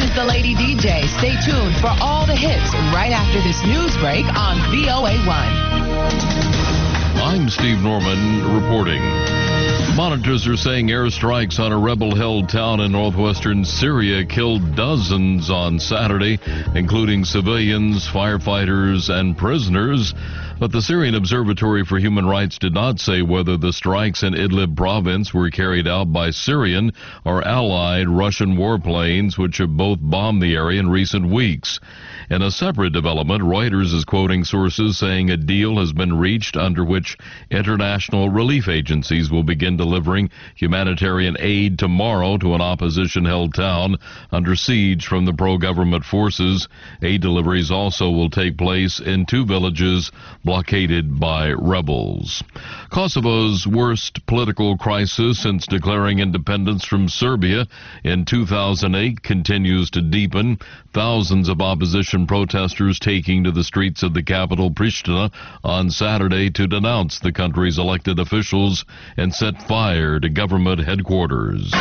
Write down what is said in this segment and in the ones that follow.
is the Lady DJ. Stay tuned for all the hits right after this news break on VOA1. I'm Steve Norman reporting. Monitors are saying airstrikes on a rebel-held town in northwestern Syria killed dozens on Saturday, including civilians, firefighters, and prisoners. But the Syrian Observatory for Human Rights did not say whether the strikes in Idlib province were carried out by Syrian or allied Russian warplanes, which have both bombed the area in recent weeks. In a separate development, Reuters is quoting sources saying a deal has been reached under which international relief agencies will begin delivering humanitarian aid tomorrow to an opposition-held town under siege from the pro-government forces. Aid deliveries also will take place in two villages blockaded by rebels. Kosovo's worst political crisis since declaring independence from Serbia in 2008 continues to deepen. Thousands of opposition protesters taking to the streets of the capital, Pristina, on Saturday to denounce the country's elected officials and set fire to government headquarters.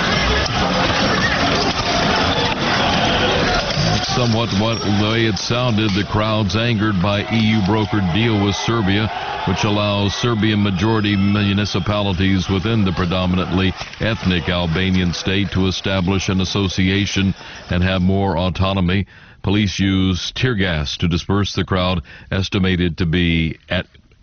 Somewhat the way it sounded, the crowds angered by EU-brokered deal with Serbia, which allows Serbian-majority municipalities within the predominantly ethnic Albanian state to establish an association and have more autonomy. Police used tear gas to disperse the crowd, estimated to be at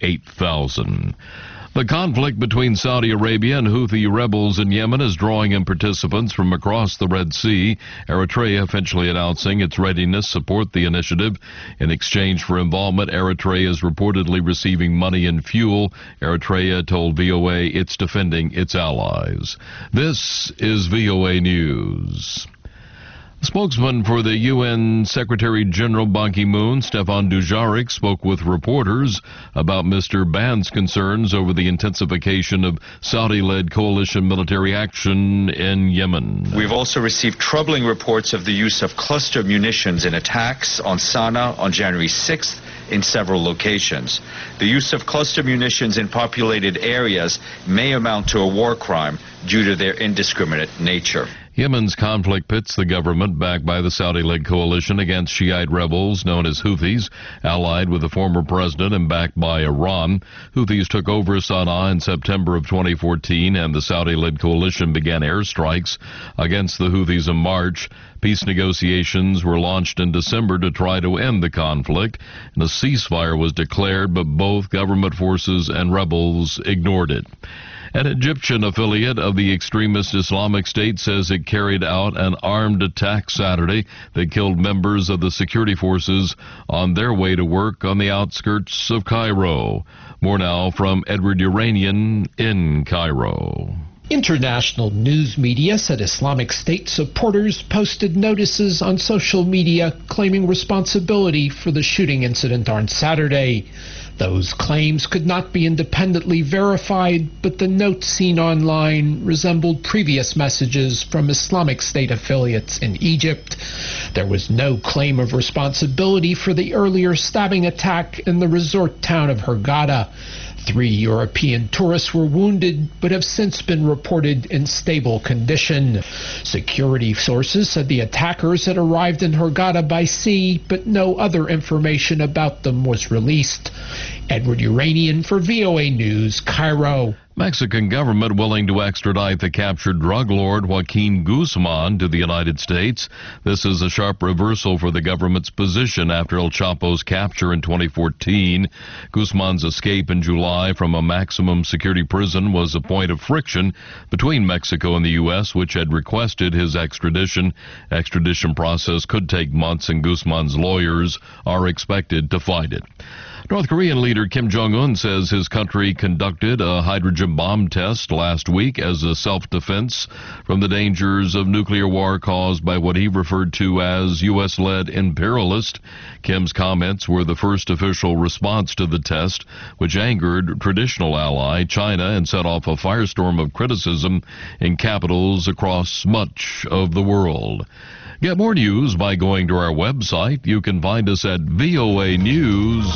8,000. The conflict between Saudi Arabia and Houthi rebels in Yemen is drawing in participants from across the Red Sea. Eritrea officially announcing its readiness to support the initiative. In exchange for involvement, Eritrea is reportedly receiving money and fuel. Eritrea told VOA it's defending its allies. This is VOA News. Spokesman for the UN Secretary-General Ban Ki-moon, Stefan Dujarric, spoke with reporters about Mr. Ban's concerns over the intensification of Saudi-led coalition military action in Yemen. We've also received troubling reports of the use of cluster munitions in attacks on Sana'a on January 6th in several locations. The use of cluster munitions in populated areas may amount to a war crime due to their indiscriminate nature. Yemen's conflict pits the government backed by the Saudi-led coalition against Shiite rebels known as Houthis, allied with the former president and backed by Iran. Houthis took over Sana'a in September of 2014, and the Saudi-led coalition began airstrikes against the Houthis in March. Peace negotiations were launched in December to try to end the conflict, and a ceasefire was declared, but both government forces and rebels ignored it. An Egyptian affiliate of the extremist Islamic State says it carried out an armed attack Saturday that killed members of the security forces on their way to work on the outskirts of Cairo. More now from Edward Uranian in Cairo. International news media said Islamic State supporters posted notices on social media claiming responsibility for the shooting incident on Saturday. Those claims could not be independently verified, but the notes seen online resembled previous messages from Islamic State affiliates in Egypt. There was no claim of responsibility for the earlier stabbing attack in the resort town of Hurghada. 3 European tourists were wounded, but have since been reported in stable condition. Security sources said the attackers had arrived in Hurghada by sea, but no other information about them was released. Edward Uranian for VOA News, Cairo. Mexican government willing to extradite the captured drug lord Joaquin Guzman to the United States. This is a sharp reversal for the government's position after El Chapo's capture in 2014. Guzman's escape in July from a maximum security prison was a point of friction between Mexico and the U.S., which had requested his extradition. Extradition process could take months, and Guzman's lawyers are expected to fight it. North Korean leader Kim Jong-un says his country conducted a hydrogen bomb test last week as a self-defense from the dangers of nuclear war caused by what he referred to as U.S.-led imperialist. Kim's comments were the first official response to the test, which angered traditional ally China and set off a firestorm of criticism in capitals across much of the world. Get more news by going to our website. You can find us at voanews.com.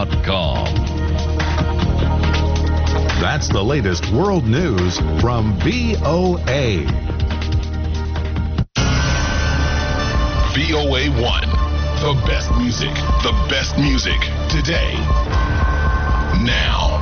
That's the latest world news from VOA. VOA1. The best music. The best music. Today. Now.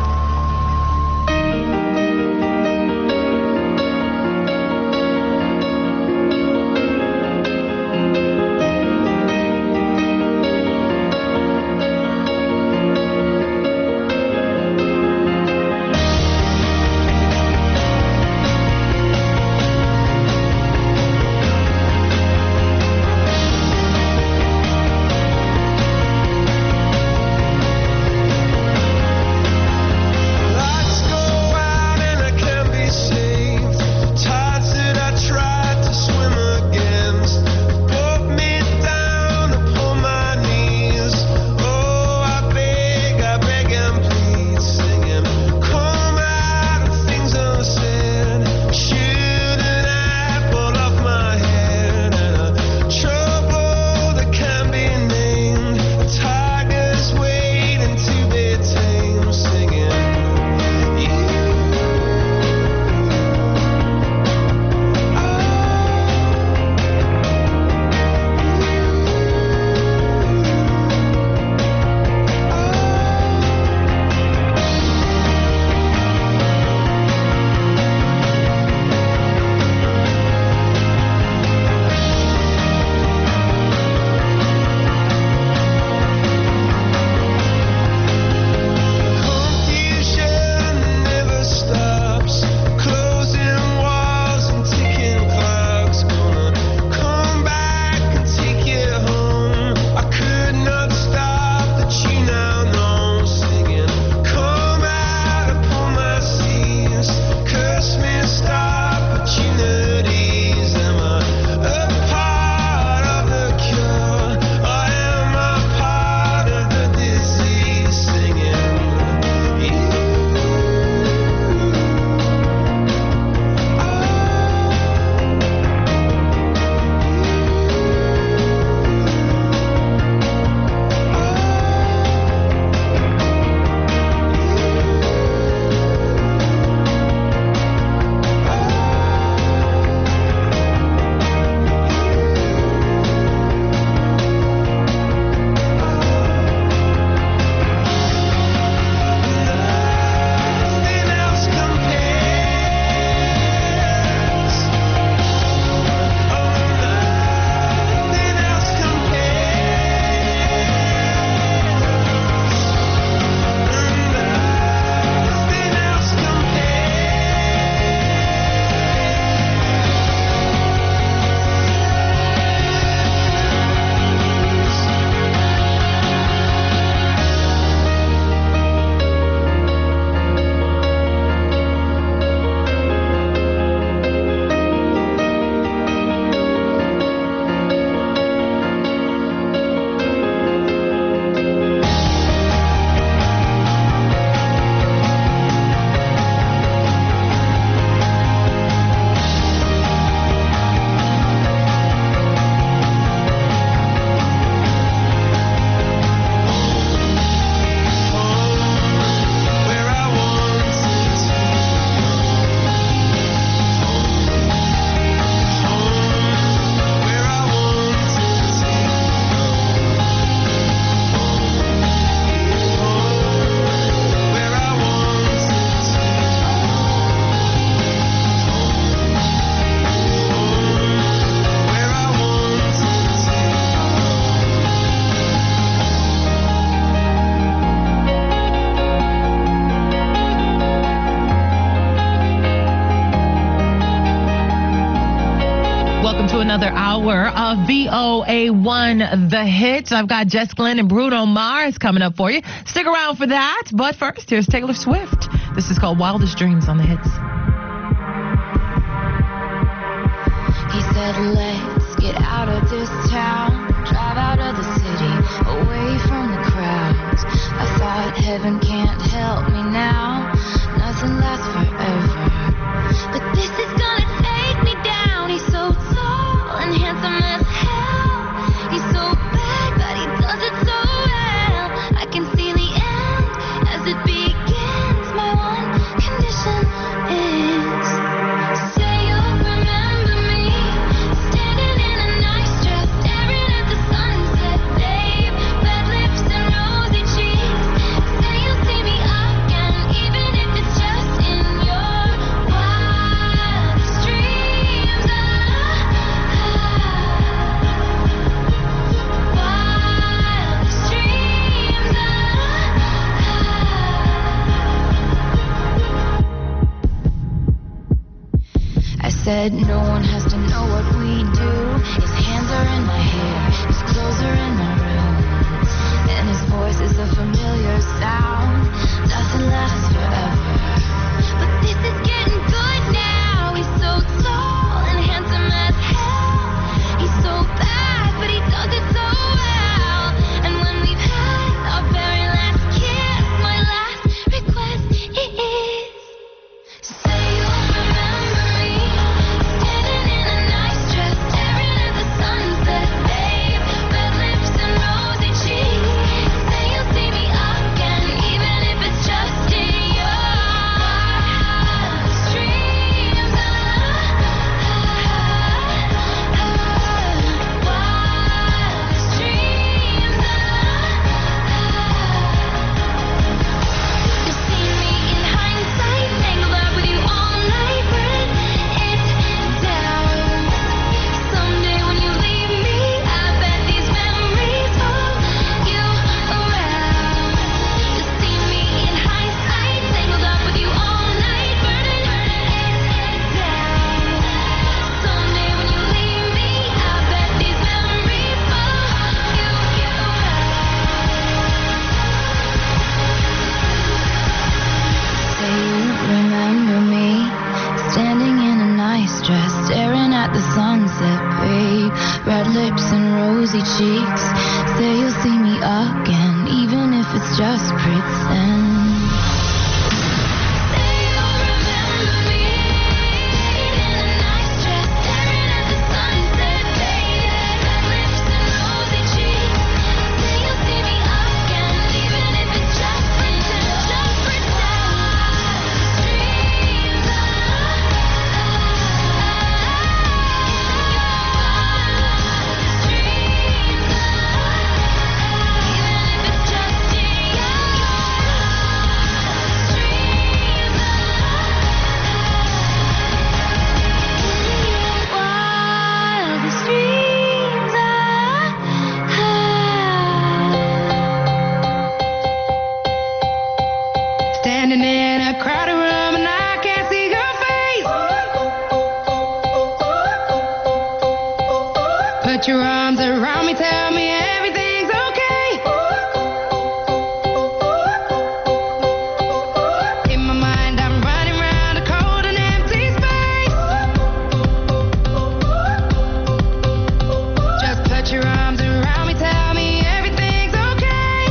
Another hour of VOA1 The Hits. I've got Jess Glynn and Bruno Mars coming up for you. Stick around for that. But first, here's Taylor Swift. This is called Wildest Dreams on The Hits. He said, let's get out of this town, drive out of the city, away from the crowds. I thought heaven can't help me now, nothing lasts forever. But this is gonna take me down. He's so tall and handsome as hell. He's so bad, but he does it so well. I can see the end as it begins. My one condition is, say you'll remember me. Stay red lips and rosy cheeks. Say you'll see me again, even if it's just pretend. Put your arms around me, tell me everything's okay. In my mind, I'm running around a cold and empty space. Just put your arms around me, tell me everything's okay.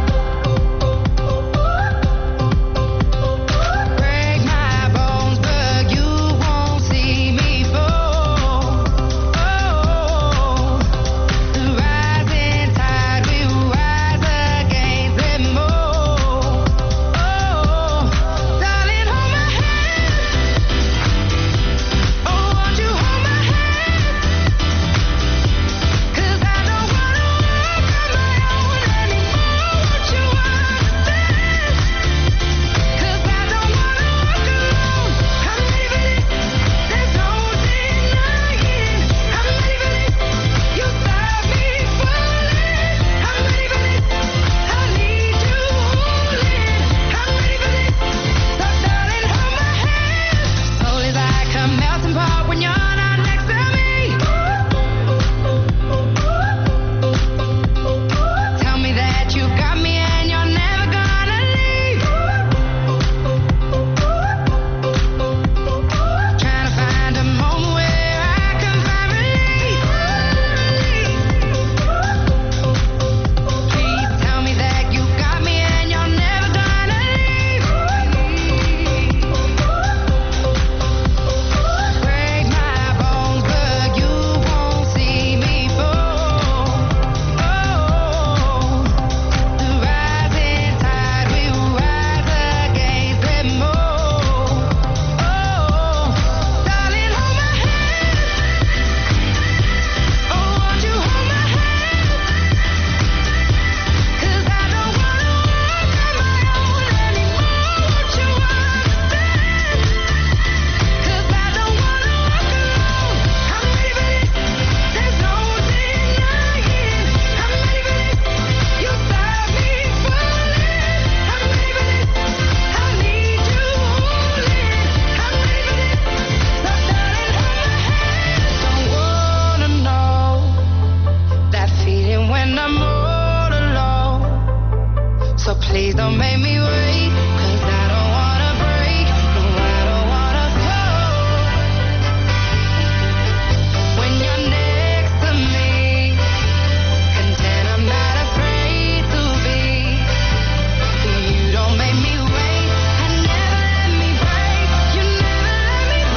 Break my bones, but you won't see me fall. Please don't make me wait, 'cause I don't wanna break, no, I don't wanna go. When you're next to me, content, I'm not afraid to be. You don't make me wait, and never let me break, you never let me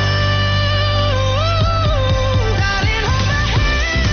fall. Darling, hold my hand.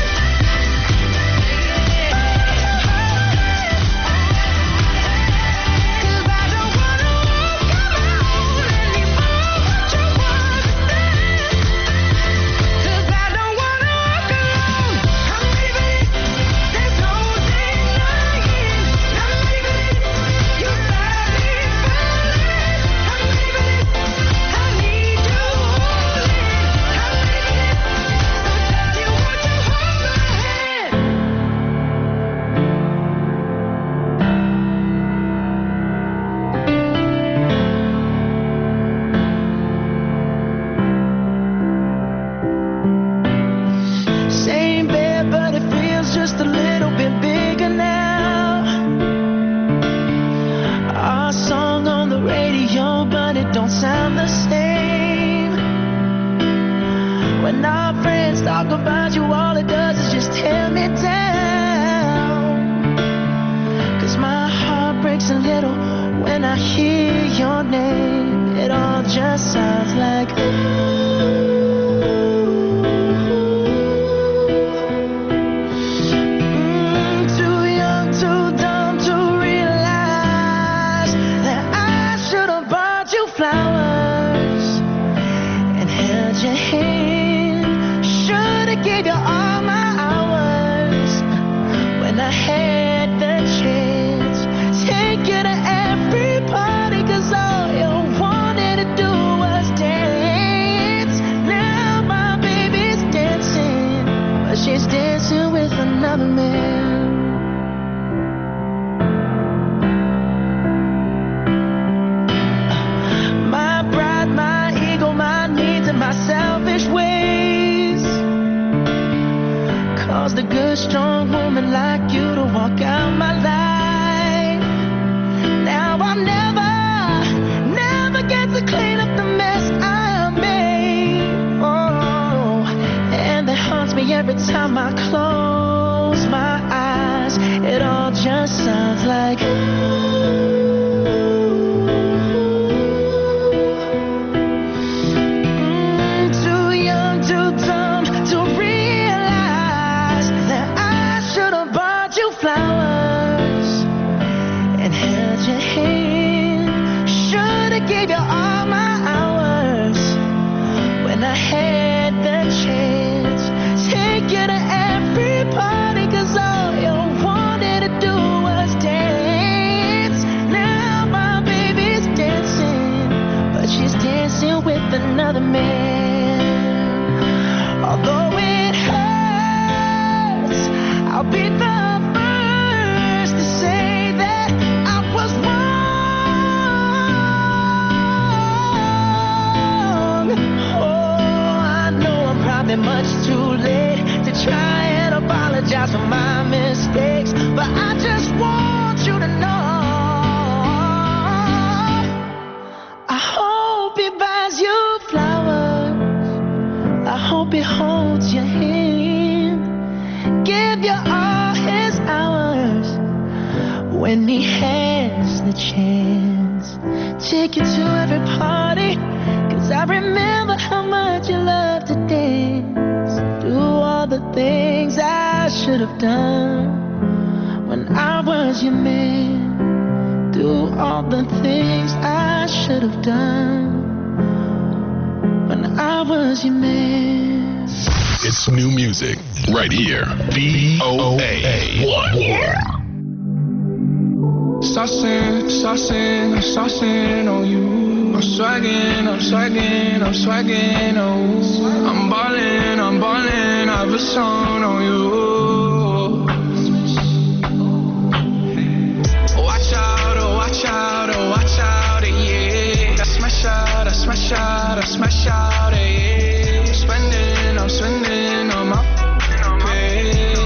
When our friends talk about you, all it does hear your name, it all just sounds like too young, too dumb to realize that I should have bought you flowers and held your hand. Should have gave you all my hours when I had the chance. Take you to every party, 'cause all you wanted to do was dance. Now my baby's dancing, but she's dancing with another man. My pride, my ego, my needs, and my selfish ways caused a good, strong woman like you to walk out my life. Now I'll never get to clean up the mess I made. Oh, and that haunts me every time I close my eyes. It all just sounds like too young, too dumb to realize that I should have bought you flowers and held your hand. Should have gave you all my hours when I had the chance. Take you to every party, 'cause all you wanted to do was dance. Now my baby's dancing, but she's dancing with another man. Although it hurts, I'll be the first to say that I was wrong. Oh, I know I'm probably much too late to try and apologize for my mistakes, but I just want you to know I hope he buys you flowers. I hope he holds your hand, give you all his hours when he has the chance. Take you to every party, 'cause I remember how much you loved to dance. Do all the things I should have done when I was your man. Do all the things I should have done when I was your man. It's new music right here. VOA 1. Saucing on you. I'm swagging, oh. I'm ballin', I've a song on you. Watch out, yeah. I smash out, yeah. I'm spending on my pay.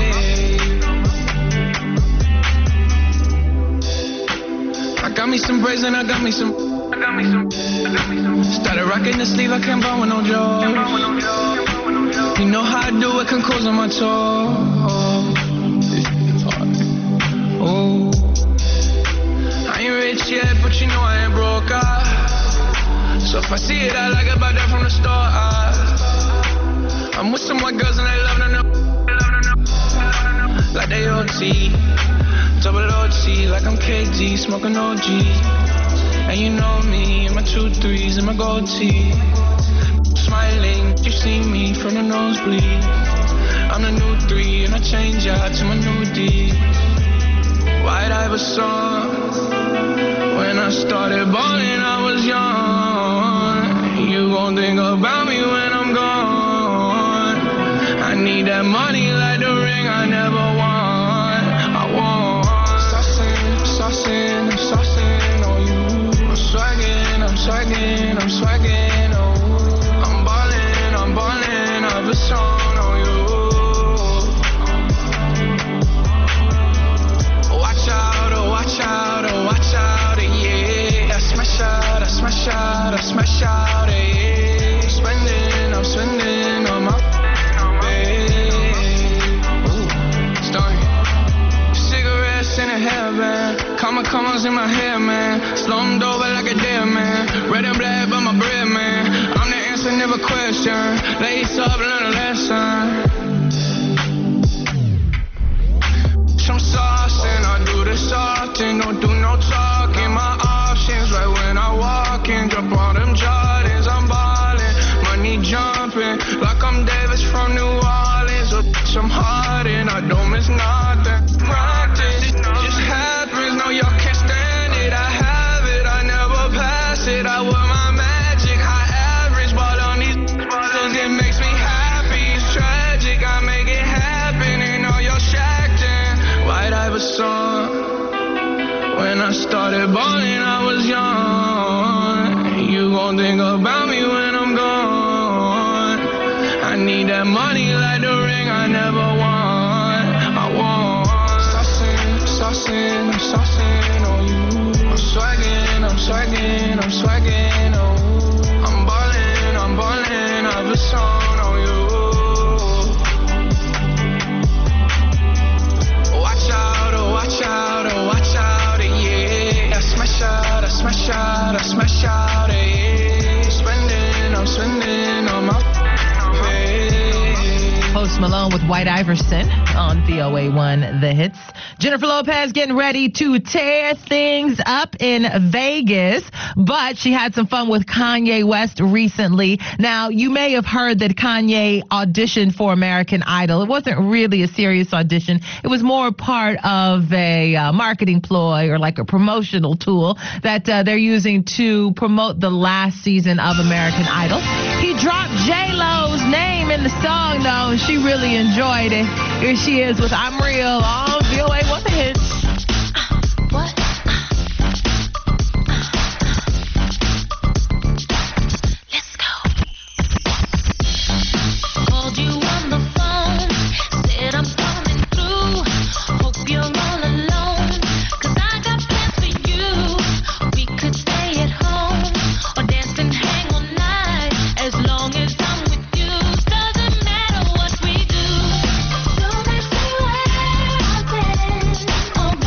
I got me some braids and I got me some. Started rocking the sleeve, I can't buy with no joy. You know how I do it, can close on my toe. Oh, I ain't rich yet, but you know I ain't broke. So if I see it, I like it, buy that from the store. I'm with some white girls and they love to know. Like they OT, double OT, like I'm KD, smoking OG. And you know me, and my 2 3s and my gold tee. Smiling, you see me from the nosebleed. I'm the new 3 and I change out to my new D. White Iverson. When I started balling, I was young. You gon' think about me when I'm gone. I need that money like the ring I never won. I want saucing on you. I'm swagging, oh. I'm ballin', I've a song on you. Watch out, yeah. I smash out, yeah. I'm spending on my babe. Cigarettes in a hairband. Call my commas in my head, man. Slummed over like a dead man. Red and black, but my bread, man. I'm the answer, never question. Lace up, learn a lesson. Some sauce and I do this often. Don't do no talking. My options right when I walk in. Drop all them Jordans, I'm ballin'. Money jumping like I'm Davis from New Orleans. Or I'm hard and I don't miss nothing. Practice just happens. No, y'all can't stand it. I have it. I never pass it. I wear my magic. High average ball on these bottles. It makes me happy. It's tragic. I make it happen. And all y'all shacked in. White Iverson. When I started balling, I was young. You gon' think about me when I'm gone. I need that money like the ring I never won. I want saucing, I'm saucing on you. I'm swagging, I'm swagging, oh. I'm ballin', I've a song on you. Watch out, oh, watch out, oh, watch out, yeah. I smash out, yeah. I'm spending on my Post Malone with White Iverson on VOA1 The Hits. Jennifer Lopez getting ready to tear things up in Vegas, but she had some fun with Kanye West recently. Now, you may have heard that Kanye auditioned for American Idol. It wasn't really a serious audition. It was more part of a marketing ploy or like a promotional tool that they're using to promote the last season of American Idol. He dropped J-Lo's name in the song, though, and she really enjoyed it. Here she is with I'm Real on VOA1 The Hits. What? Let's go. Called you on the phone, said I'm coming through. Hope you're all alone, 'cause I got plans for you. We could stay at home or dance and hang all night. As long as I'm with you, doesn't matter what we do. Don't make me wait.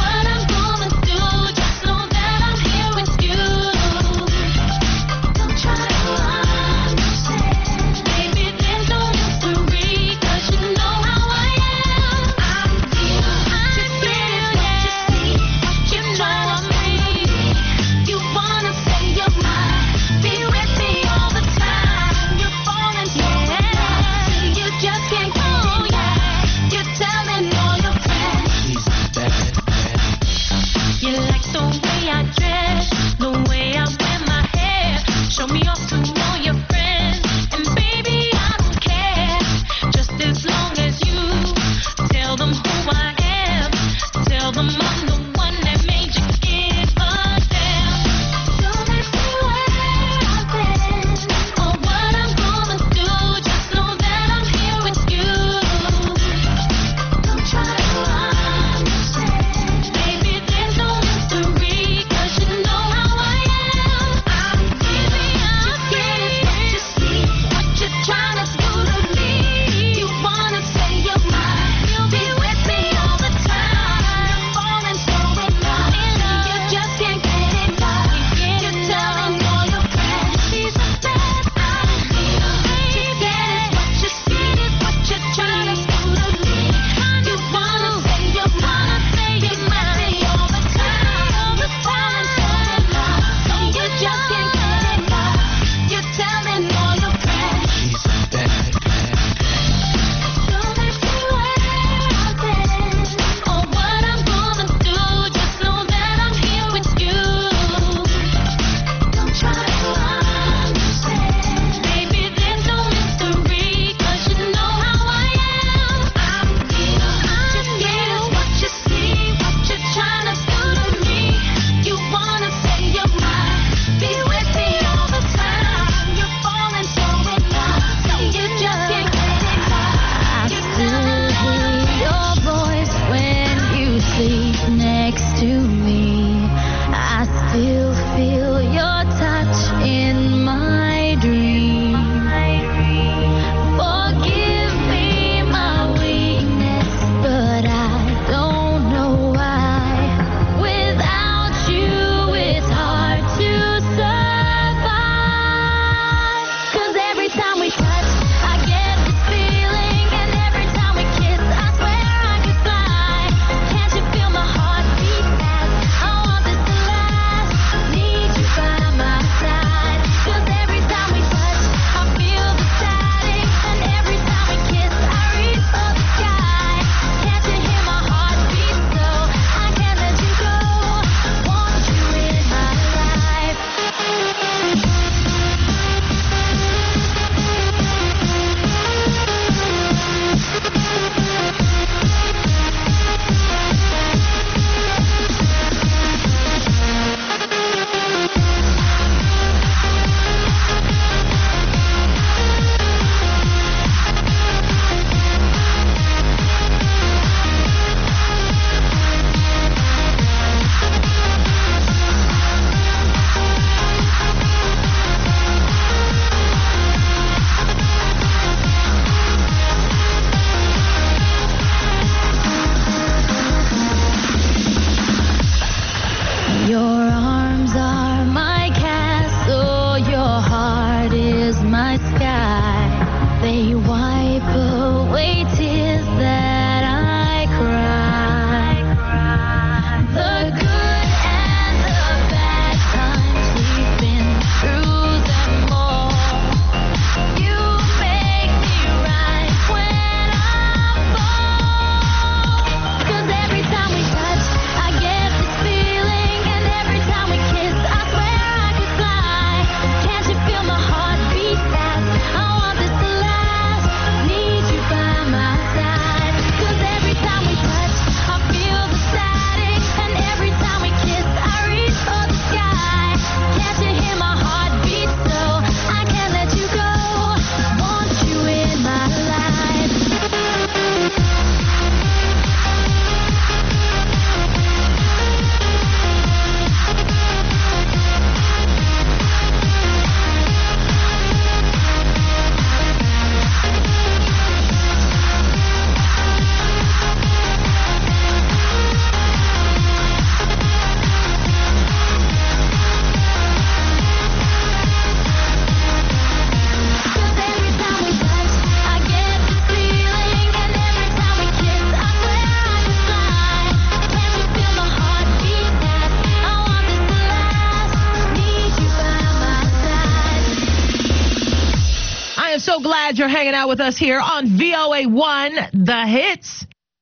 glad you're hanging out with us here on VOA1 The Hits.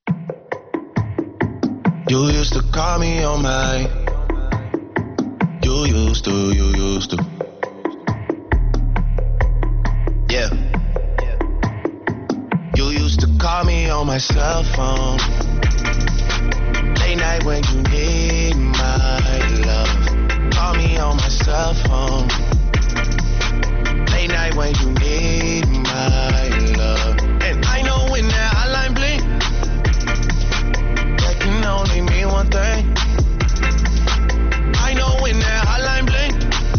You used to call me on my. You used to. Yeah. You used to call me on my cell phone. Late night when you need my love. Call me on my cell phone. Late night when you need my love. And I know when that hotline blink, that can only mean one thing. I know when that hotline blink,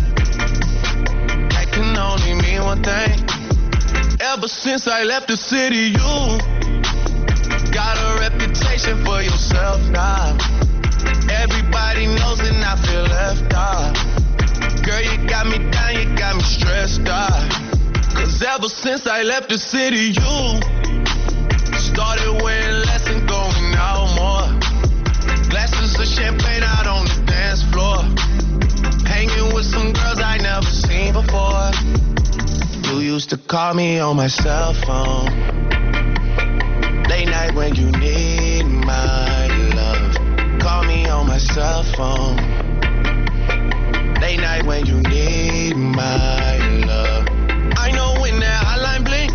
that can only mean one thing. Ever since I left the city, you got a reputation for yourself now. Everybody knows and I feel left out. Girl, you got me down, you got me stressed out. Cause ever since I left the city, you started wearing less and going out more. Glasses of champagne out on the dance floor. Hanging with some girls I never seen before. You used to call me on my cell phone. Late night when you need my love. Call me on my cell phone. Late night when you need my love. I know when that hotline blink,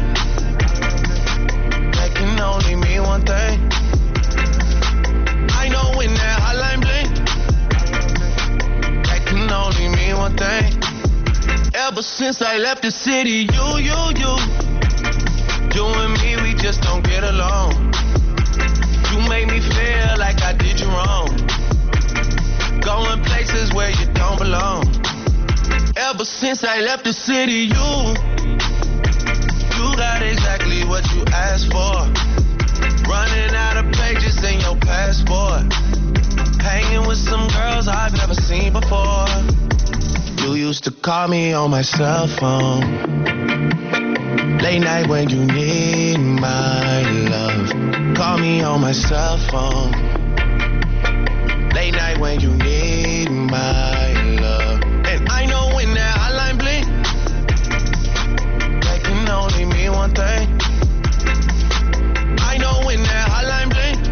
that can only mean one thing. I know when that hotline blink, that can only mean one thing. Ever since I left the city, you and me, we just don't get along. You made me feel like I did you wrong. Going places where you don't belong. Ever since I left the city, you got exactly what you asked for. Running out of pages in your passport. Hanging with some girls I've never seen before. You used to call me on my cell phone. Late night when you need my love. Call me on my cell phone. Late night when you need my love. And I know when that hotline blink, that can only mean one thing. I know when that hotline blink,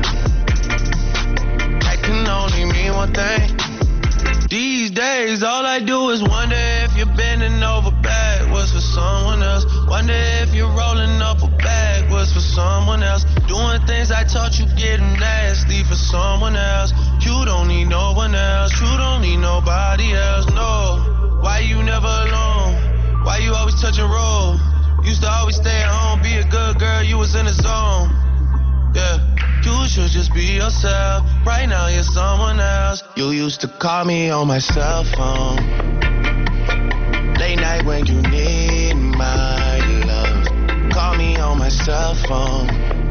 that can only mean one thing. These days, all I do is wonder if you're bending over backwards for someone else. Wonder if you're rolling up a backwards for someone else. Doing things I taught you, getting nasty for someone else. You don't need no one else. You don't need nobody else, no. Why you never alone? Why you always touch and roll? Used to always stay at home, be a good girl, you was in the zone. Yeah. You should just be yourself. Right now you're someone else. You used to call me on my cell phone. Late night when you need my love. Call me on my cell phone.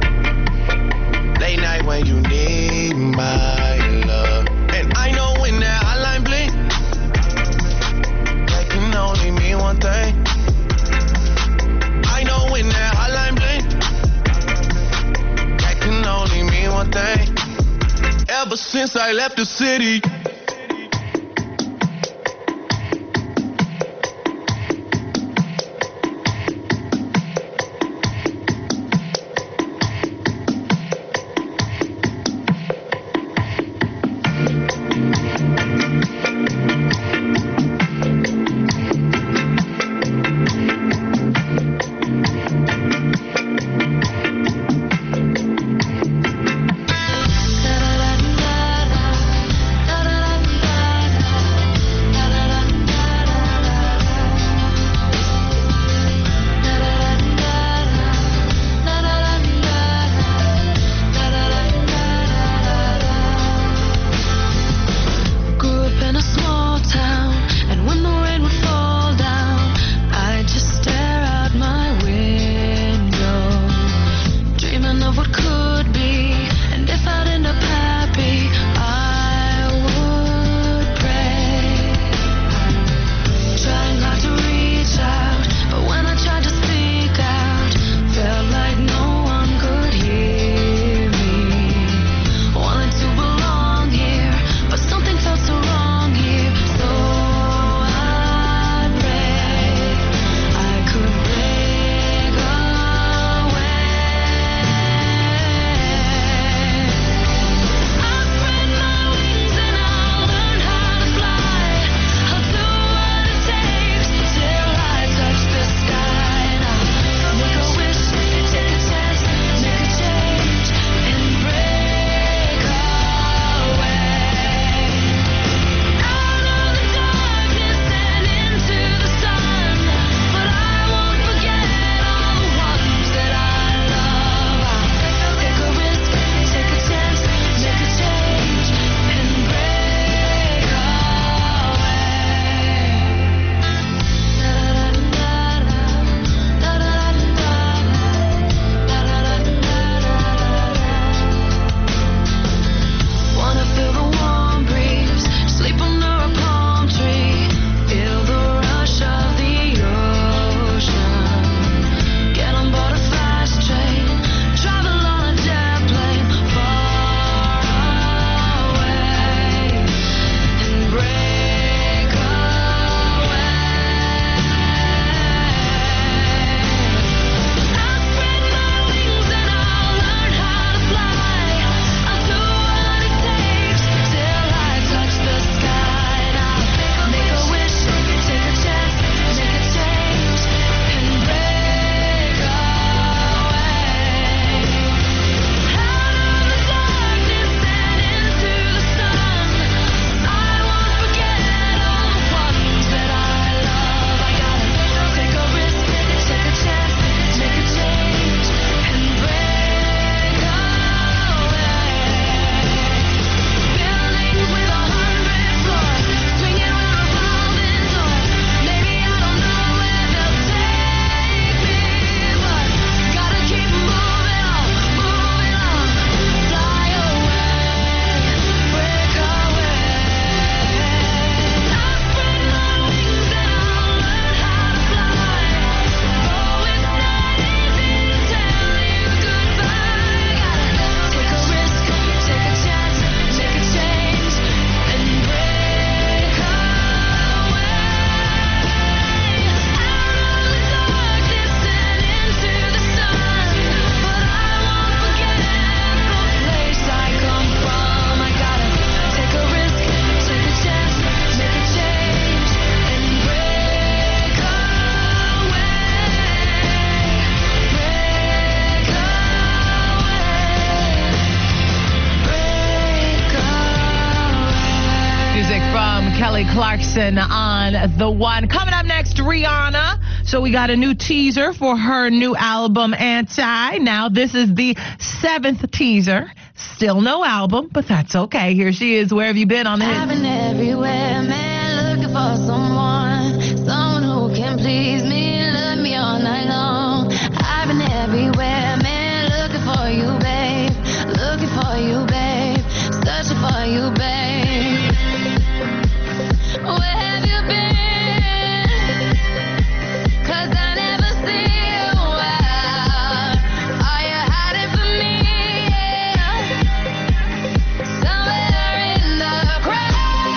Late night when you need my love. And I know when that hotline blink, that can only mean one thing. I know when that hotline blink, can only mean one thing. Ever since I left the city. Kelly Clarkson on the one. Coming up next, Rihanna. So we got a new teaser for her new album, Anti. Now, this is the 7th teaser. Still no album, but that's okay. Here she is. Where have you been on the hit? I've been everywhere, man, looking for someone who can please me, love me all night long. I've been everywhere, man, looking for you, babe, searching for you, babe. Where have you been? 'Cause I never see you out. Are you hiding from me? Somewhere in the crowd.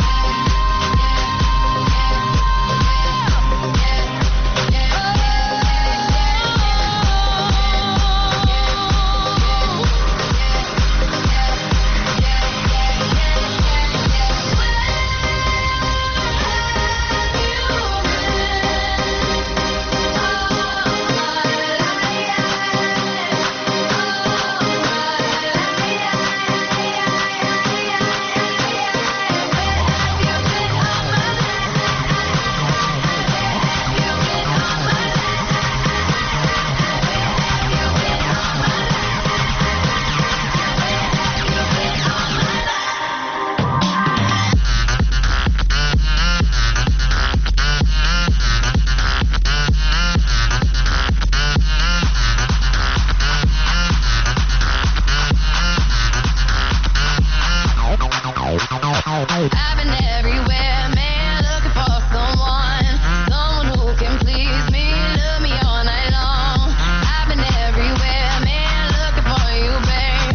I've been everywhere, man, looking for someone who can please me, love me all night long. I've been everywhere, man, looking for you, babe,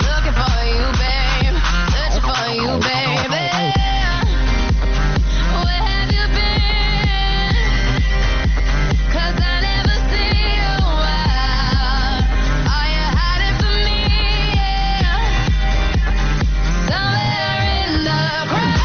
searching for you, baby. Where have you been? 'Cause I never see you out. Are you hiding from me? Somewhere in the crowd.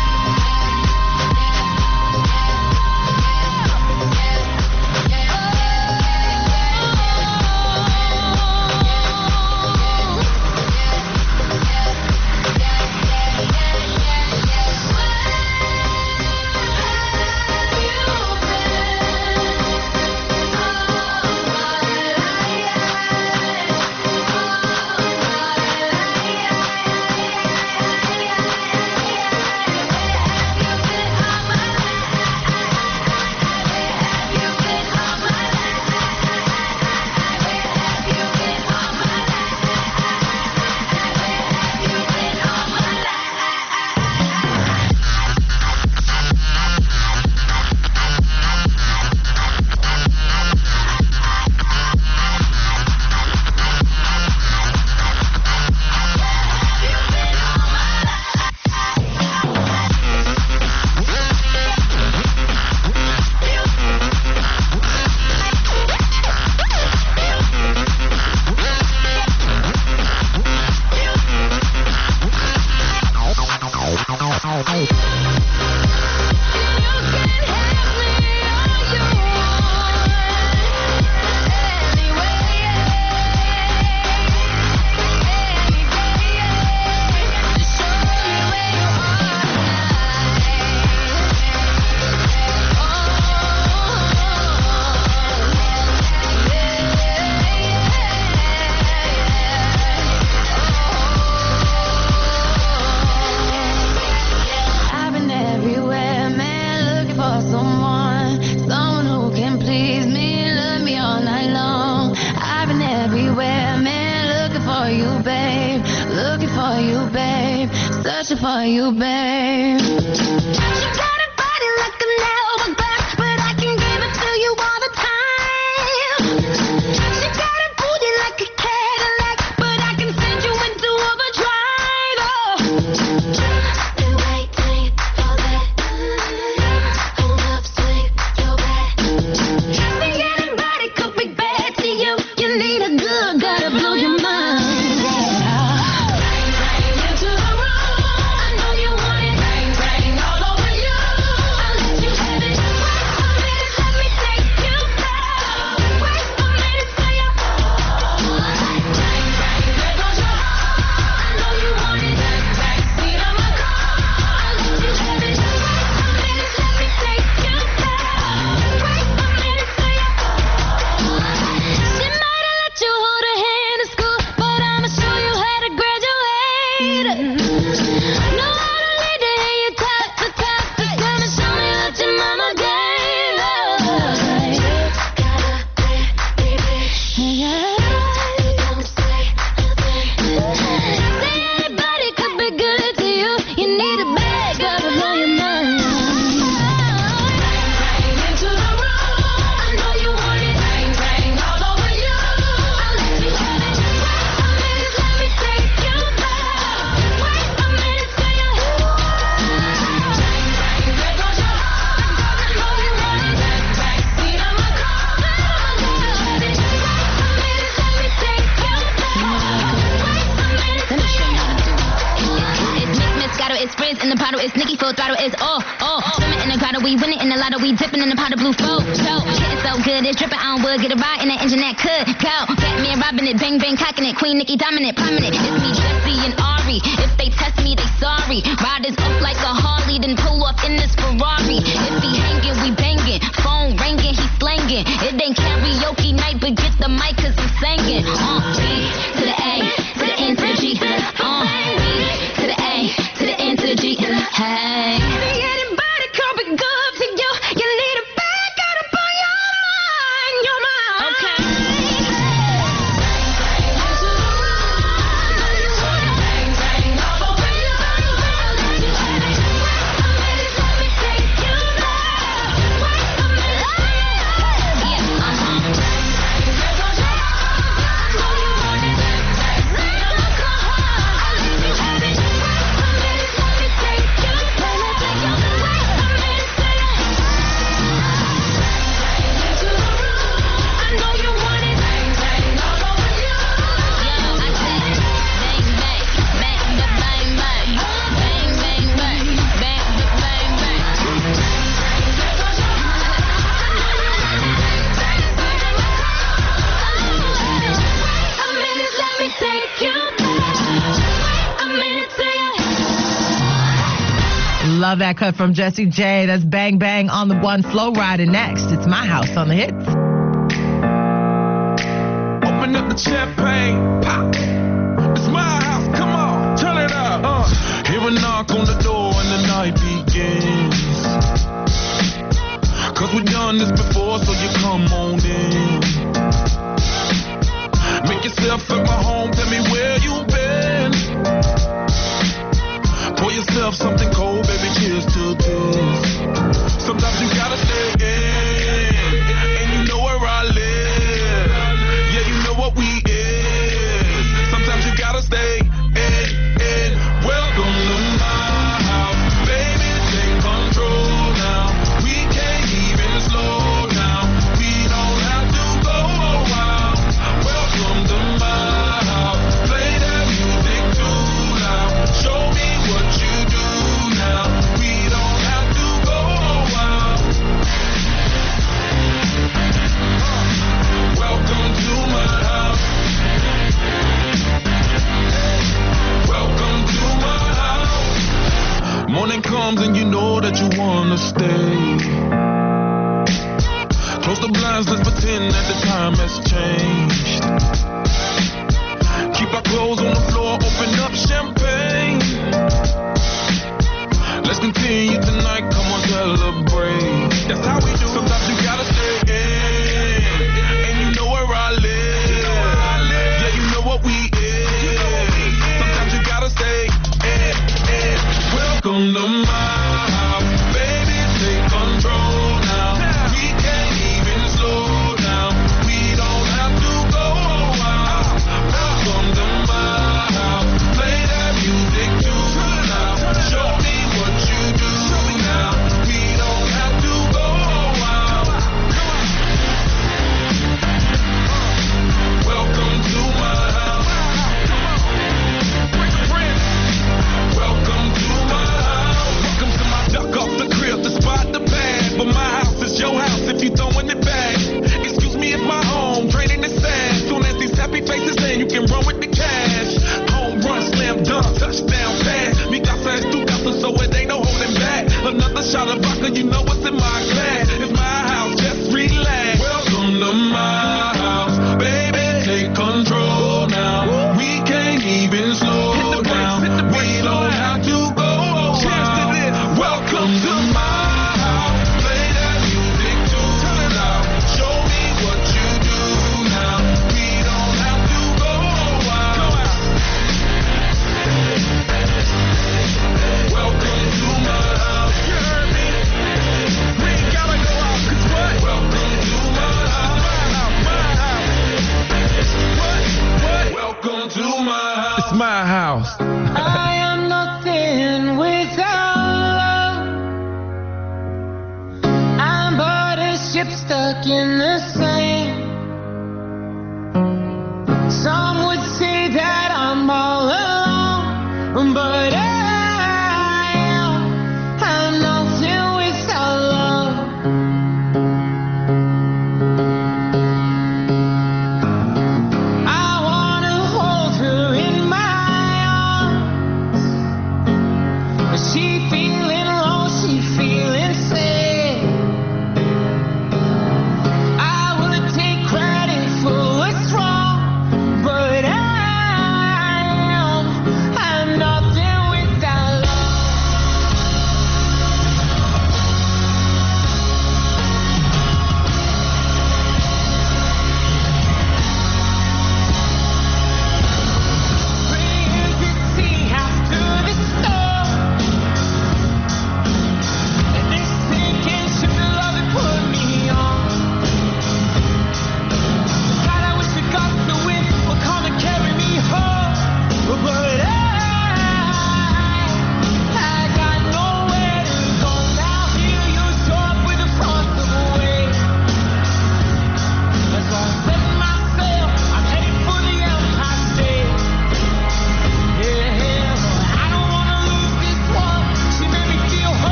I've been everywhere, man, looking for someone who can please me, love me all night long. I've been everywhere, man, looking for you, babe, searching for you, babe. You got a body like an hourglass, but I can give it to you all the time. You got a booty like a Cadillac, but I can send you into overdrive. Been waiting for that. Hold up, sweet, your back. See, anybody could be bad to you. You need a good, gotta blow your mind. Bang, bang into the room. I know you want it. Bang, bang all over you. in the bottle, it's Nicki full throttle, it's swimming in the grotto, we winning in the lotto, we dipping in the pot of blue flow. Getting so good, it's dripping on wood, get a ride in that engine that could go. Batman robbing it, bang bang cocking it, Queen Nicki dominant, prominent. It's me, Jesse and Ari. If they test me, they sorry. Riders up like a Harley, then pull off in this Ferrari. If he hanging, we banging. Phone ringing, he slanging. It ain't karaoke night, but get the mic 'cause I'm singing. B to the A, to the N to the G. B to the A, to the N to the G. Hey. Anybody come be good to you? You need a back out up on your mind, Okay. Love that cut from Jessie J. That's Bang Bang on the One Flow Riding next. It's My House on the Hits. Open up the champagne, pop. It's my house, come on, turn it up. Hear a knock on the door and the night begins. 'Cause we've done this before, so you come on in. Make yourself at my home, tell me where you've been. Pour yourself something cold, baby, cheers to this. Sometimes you gotta stay in, and you know where I live. Yeah, you know what we is. Sometimes you gotta stay in. Welcome to my house, baby, take control now. We can't even slow down. We don't have to go a while. Welcome to my house, play that music too loud. Show me what you do now. We don't have to go a while. Welcome to my house. Welcome to my house. Morning comes and you know that you wanna stay. Close the blinds, let's pretend that the time has changed. Keep our clothes on the floor, open up champagne. Let's continue tonight, come on, celebrate. That's how we do. Sometimes you gotta stay in, and you know where I live. Yeah, you know what we is. Sometimes you gotta stay in. Welcome to my house, baby, take control now. We can't even slow down. We don't have to go a while. Welcome to my house, play that music too loud. Show me what you do now. We don't have to go a while. Welcome to my house. Welcome to my house. Welcome to my duck off the crib, the spot, the pad. But my house is your house if you throwing it back. Excuse me if my home draining the sad. Soon as these happy faces land, you can run with the cash. Home run, slam dunk, touchdown pass. Mi casa es tu casa, so it ain't no holding back. Another shot of vodka, you know what's in my glass. It's my house, just relax. Welcome to my house, baby, take control now. We can't even slow down. We don't have to go a while. Welcome to my house, play that music too loud. Show me what you do now. We don't have to go a while. Welcome to my house. You heard me? We ain't gotta go out, 'cause what? Welcome to my house. What? Welcome to my house. It's my house. I am nothing without love. I'm but a ship stuck in the sand. Some would say that I'm all alone, but I am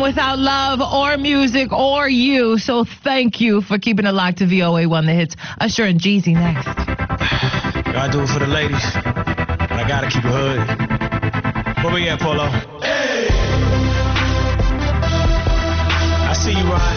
without love or music or you. So thank you for keeping it locked to VOA1 The Hits. Usher and Jeezy next. Gotta do it for the ladies, but I gotta keep it hood. Where we at, Polo? Hey! I see you, Ryan.